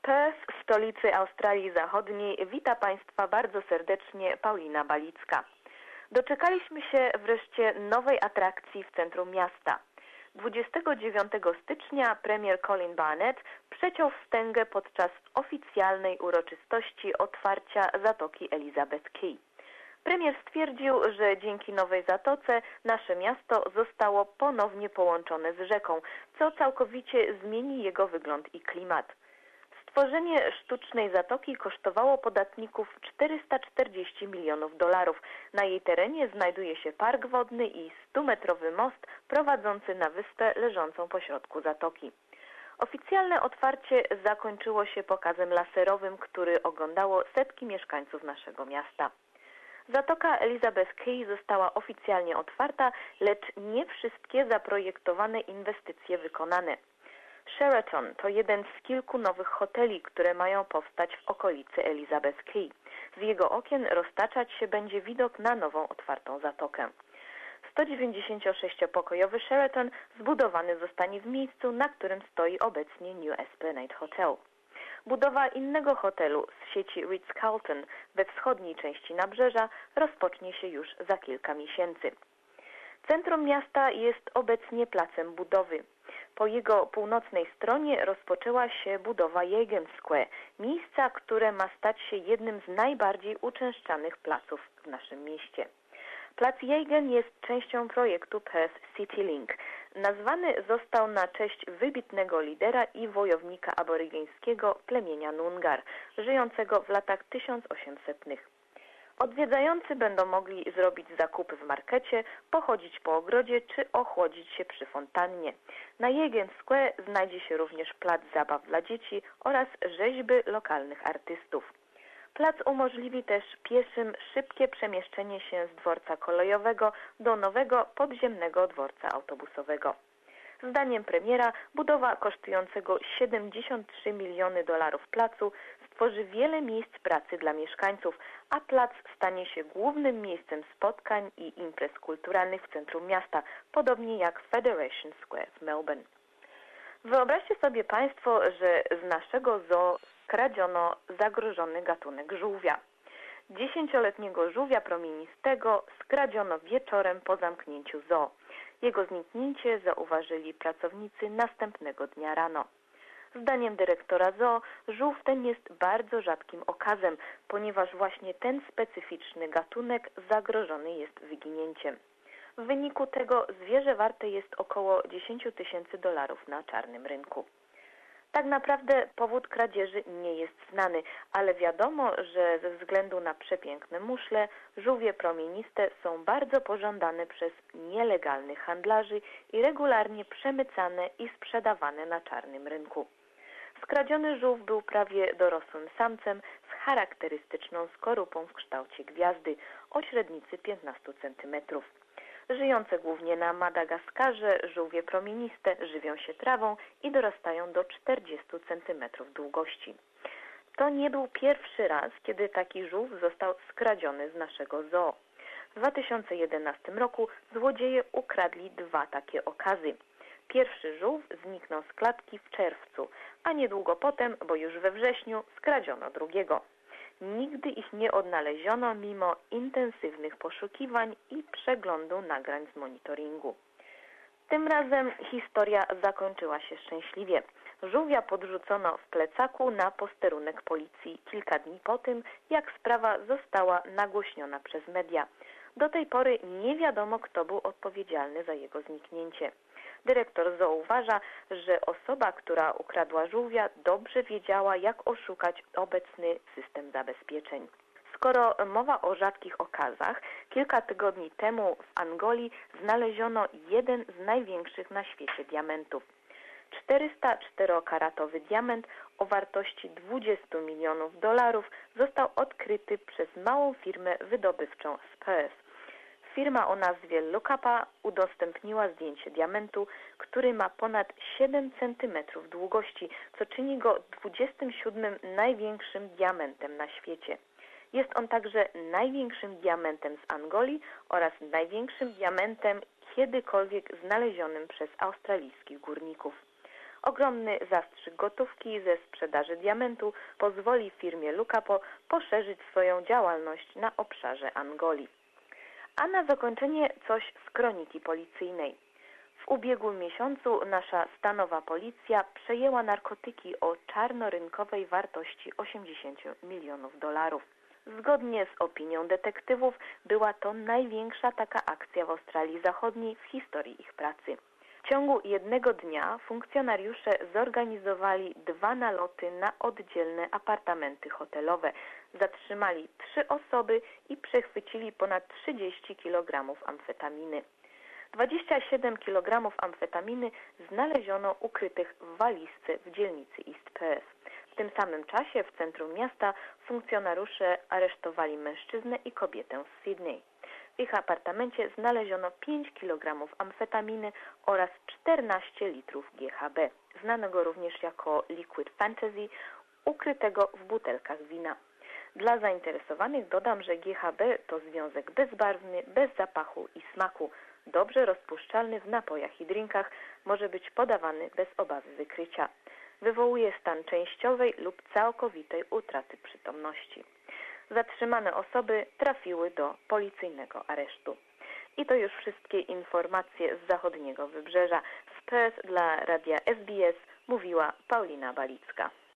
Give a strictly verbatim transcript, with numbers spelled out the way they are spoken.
Perth, stolicy Australii Zachodniej, wita Państwa bardzo serdecznie Paulina Balicka. Doczekaliśmy się wreszcie nowej atrakcji w centrum miasta. dwudziestego dziewiątego stycznia premier Colin Barnett przeciął wstęgę podczas oficjalnej uroczystości otwarcia Zatoki Elizabeth Quay. Premier stwierdził, że dzięki nowej zatoce nasze miasto zostało ponownie połączone z rzeką, co całkowicie zmieni jego wygląd i klimat. Stworzenie sztucznej zatoki kosztowało podatników czterysta czterdzieści milionów dolarów. Na jej terenie znajduje się park wodny i stumetrowy most prowadzący na wyspę leżącą pośrodku zatoki. Oficjalne otwarcie zakończyło się pokazem laserowym, który oglądało setki mieszkańców naszego miasta. Zatoka Elizabeth Quay została oficjalnie otwarta, lecz nie wszystkie zaprojektowane inwestycje wykonane. Sheraton to jeden z kilku nowych hoteli, które mają powstać w okolicy Elizabeth Quay. Z jego okien roztaczać się będzie widok na nową otwartą zatokę. sto dziewięćdziesięciosześciopokojowy Sheraton zbudowany zostanie w miejscu, na którym stoi obecnie New Esplanade Hotel. Budowa innego hotelu z sieci Ritz-Carlton we wschodniej części nabrzeża rozpocznie się już za kilka miesięcy. Centrum miasta jest obecnie placem budowy. Po jego północnej stronie rozpoczęła się budowa Yagan Square, miejsca, które ma stać się jednym z najbardziej uczęszczanych placów w naszym mieście. Plac Yagan jest częścią projektu Perth City Link. Nazwany został na cześć wybitnego lidera i wojownika aborygeńskiego plemienia Noongar, żyjącego w latach tysiąc osiemsetnych. Odwiedzający będą mogli zrobić zakupy w markecie, pochodzić po ogrodzie czy ochłodzić się przy fontannie. Na Yagan Square znajdzie się również plac zabaw dla dzieci oraz rzeźby lokalnych artystów. Plac umożliwi też pieszym szybkie przemieszczenie się z dworca kolejowego do nowego podziemnego dworca autobusowego. Zdaniem premiera budowa kosztującego siedemdziesiąt trzy miliony dolarów placu stworzy wiele miejsc pracy dla mieszkańców, a plac stanie się głównym miejscem spotkań i imprez kulturalnych w centrum miasta, podobnie jak Federation Square w Melbourne. Wyobraźcie sobie Państwo, że z naszego zoo skradziono zagrożony gatunek żółwia. Dziesięcioletniego żółwia promienistego skradziono wieczorem po zamknięciu zoo. Jego zniknięcie zauważyli pracownicy następnego dnia rano. Zdaniem dyrektora zoo żółw ten jest bardzo rzadkim okazem, ponieważ właśnie ten specyficzny gatunek zagrożony jest wyginięciem. W wyniku tego zwierzę warte jest około dziesięć tysięcy dolarów na czarnym rynku. Tak naprawdę powód kradzieży nie jest znany, ale wiadomo, że ze względu na przepiękne muszle, żółwie promieniste są bardzo pożądane przez nielegalnych handlarzy i regularnie przemycane i sprzedawane na czarnym rynku. Skradziony żółw był prawie dorosłym samcem z charakterystyczną skorupą w kształcie gwiazdy o średnicy piętnaście centymetrów. Żyjące głównie na Madagaskarze, żółwie promieniste żywią się trawą i dorastają do czterdziestu centymetrów długości. To nie był pierwszy raz, kiedy taki żółw został skradziony z naszego zoo. W dwa tysiące jedenastym roku złodzieje ukradli dwa takie okazy. Pierwszy żółw zniknął z klatki w czerwcu, a niedługo potem, bo już we wrześniu, skradziono drugiego. Nigdy ich nie odnaleziono mimo intensywnych poszukiwań i przeglądu nagrań z monitoringu. Tym razem historia zakończyła się szczęśliwie. Żółwia podrzucono w plecaku na posterunek policji kilka dni po tym, jak sprawa została nagłośniona przez media. Do tej pory nie wiadomo, kto był odpowiedzialny za jego zniknięcie. Dyrektor zoo uważa, że osoba, która ukradła żółwia, dobrze wiedziała, jak oszukać obecny system zabezpieczeń. Skoro mowa o rzadkich okazach, kilka tygodni temu w Angolii znaleziono jeden z największych na świecie diamentów. czterysta czterokaratowy diament o wartości dwadzieścia milionów dolarów został odkryty przez małą firmę wydobywczą z Perth. Firma o nazwie Lookapa udostępniła zdjęcie diamentu, który ma ponad siedem centymetrów długości, co czyni go dwudziestym siódmym największym diamentem na świecie. Jest on także największym diamentem z Angolii oraz największym diamentem kiedykolwiek znalezionym przez australijskich górników. Ogromny zastrzyk gotówki ze sprzedaży diamentu pozwoli firmie Lucapo poszerzyć swoją działalność na obszarze Angolii. A na zakończenie coś z kroniki policyjnej. W ubiegłym miesiącu nasza stanowa policja przejęła narkotyki o czarnorynkowej wartości osiemdziesiąt milionów dolarów. Zgodnie z opinią detektywów była to największa taka akcja w Australii Zachodniej w historii ich pracy. W ciągu jednego dnia funkcjonariusze zorganizowali dwa naloty na oddzielne apartamenty hotelowe, zatrzymali trzy osoby i przechwycili ponad trzydzieści kilogramów amfetaminy. dwadzieścia siedem kilogramów amfetaminy znaleziono ukrytych w walizce w dzielnicy East Perth. W tym samym czasie w centrum miasta funkcjonariusze aresztowali mężczyznę i kobietę z Sydney. W ich apartamencie znaleziono pięć kilogramów amfetaminy oraz czternaście litrów G H B, znanego również jako Liquid Fantasy, ukrytego w butelkach wina. Dla zainteresowanych dodam, że G H B to związek bezbarwny, bez zapachu i smaku, dobrze rozpuszczalny w napojach i drinkach, może być podawany bez obawy wykrycia. Wywołuje stan częściowej lub całkowitej utraty przytomności. Zatrzymane osoby trafiły do policyjnego aresztu. I to już wszystkie informacje z zachodniego wybrzeża. Z Perth dla radia S B S mówiła Paulina Balicka.